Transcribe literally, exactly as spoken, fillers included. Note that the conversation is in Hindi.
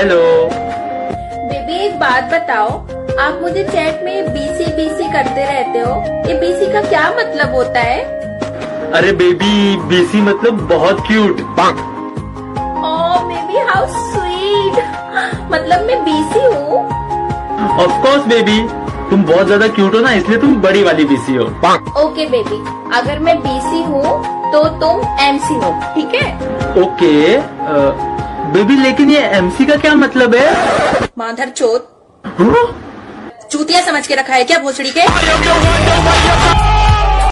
हेलो बेबी, एक बात बताओ, आप मुझे चैट में बीसी बीसी करते रहते हो, ये बीसी का क्या मतलब होता है? अरे बेबी, बीसी मतलब बहुत cute. Oh baby, how sweet. मतलब मैं बीसी हूँ? ऑफ कोर्स बेबी, तुम बहुत ज्यादा क्यूट हो ना, इसलिए तुम बड़ी वाली बीसी हो। ओके बेबी, अगर मैं बीसी हूँ तो तुम एमसी हो, ठीक है? ओके बेबी, लेकिन ये एमसी का क्या मतलब है? माधर चोद, हाँ? चूतिया समझ के रखा है क्या भोसड़ी के?